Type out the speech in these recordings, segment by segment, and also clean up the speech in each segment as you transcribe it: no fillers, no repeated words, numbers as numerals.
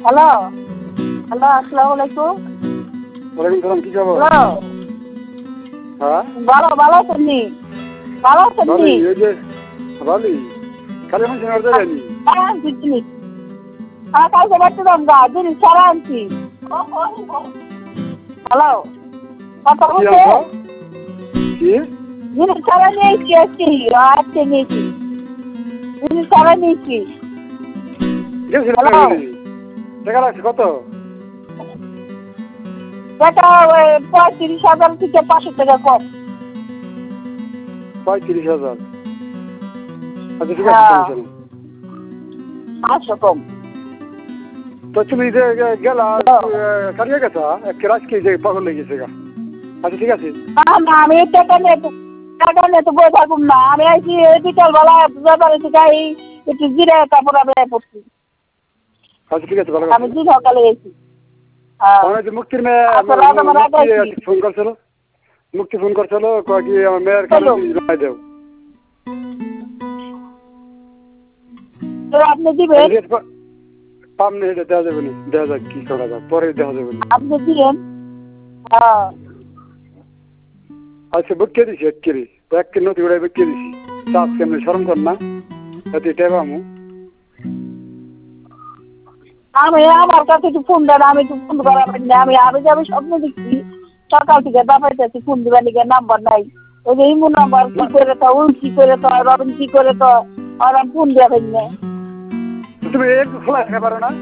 Hello hello, আসসালামু আলাইকুম। ওয়ালাইকুম সালাম, কি খবর? হ্যালো, হ্যাঁ ভালো ভালো আছেন নি? ভালো আছেন নি? ভালোই, এই যে ভালোই। খালি আমি শোনার যায়নি। হ্যাঁ আনছি জিনিস। হ্যাঁ কালকে বাড়ছিলাম গা, জিনিস সারা আনছি। হ্যালো, কথা কি বলছে? আনছো? কি? জিনিস সারা নিয়েছি আজকে নিয়েছি। জিনিস সারা নিয়েছি। গেছিল হ্যালো, টাকা লাগছে কত? টাকা ওই 35,000 থেকে 500 টাকা কম। 35,000। আচ্ছা ঠিক আছে, হ্যাঁ, সমস্যা নেই। 500 কম। তো তুমি যে গেলা কারিয়ে গেছা এক রাত কি যে পাগল লেগে গেছে গা। আচ্ছা ঠিক আছে। না না, আমি টাকা নিয়ে তো বই থাকুম না। আমি আইছি বিকালবেলা ব্যাপারে থেকে একটু জিরে তারপর আমি পড়ছি। আচ্ছা ঠিক আছে, ভালো আমি কথা। দিন সকালে গেছি। হ্যাঁ, আমার যে মুক্তির মেয়ে আচ্ছা রাত আমার আগে আইছি। ফোন করছিল। মুক্তি ফোন করছিল কয় কি আমার মেয়ের কানে চলো, জমা দেও। তো আপনি দিবেন? পামনে এটা দেওয়া যাবে না, দেওয়া যাক কি করা যাক, পরে দেওয়া যাবে না। আপনি দিবেন? হ্যাঁ, আচ্ছা বুকে দিছি এক কেজি, এক কেজি নদী উড়াই বুকে দিছি। চাষ কেমনি সরম কর না, এতে টেবা আমু। আমি আমার কাছে একটু ফোন দেন, আমি একটু ফোন করাবেন না। আমি যে স্বপ্ন দেখছি সকাল থেকে দাপাইতেছি, ফোন দিবেন দিকে নাম্বার নাই। ওই যে ইমু নাম্বার কি করে তো, উল কি করে তো, রবিন কি করে তো, আর আমি ফোন দেবেন না। তুমি একটু খোলা রাখতে পারো না?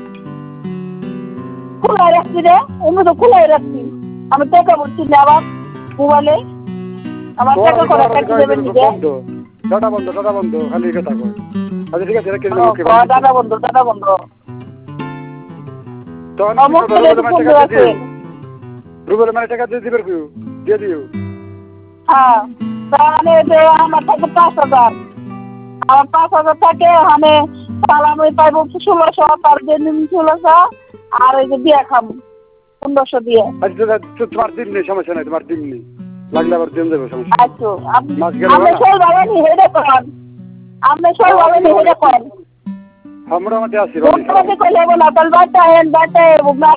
খোলাই রাখছি রে, এমনি তো খোলাই রাখছি। আমি টাকা বলছি না আবার মোবাইলে, আমার টাকা করে কাটি দেবেন দিকে। বন্ধ, ডাটা বন্ধ, ডাটা বন্ধ, খালি কথা কয়। আচ্ছা ঠিক আছে, এক কেজি মুখে দাদা বন্ধু দাদা বন্ধু তখন কি সমস্ত করবো? রেটু ফোন টাকা দিয়ে আছে। দিও, রুবেল মানে টাকা দিয়ে দিবে, দিয়ে দিও। হ্যাঁ, তাহলে যে আমার থাকে 5,000, আমার 5,000 থাকে। আমি সালামি পাইব 1600, তার জন্য 1600, আর ওই যে দিয়ে খাম 1500 দিয়ে। আচ্ছা তোমার দিন নেই, সমস্যা নাই, তোমার দিন নেই, লাগলে আবার দিন দেবে, সমস্যা নেই। আচ্ছা, মাছ গেলে আপনি না সব ভাবেনি হেডে করেন, আপনি সব ভাবেনি হেডে করেন। আমরা আমাদের আছি মোটামুটি করলে না, তাহলে বাচ্চা বাচ্চা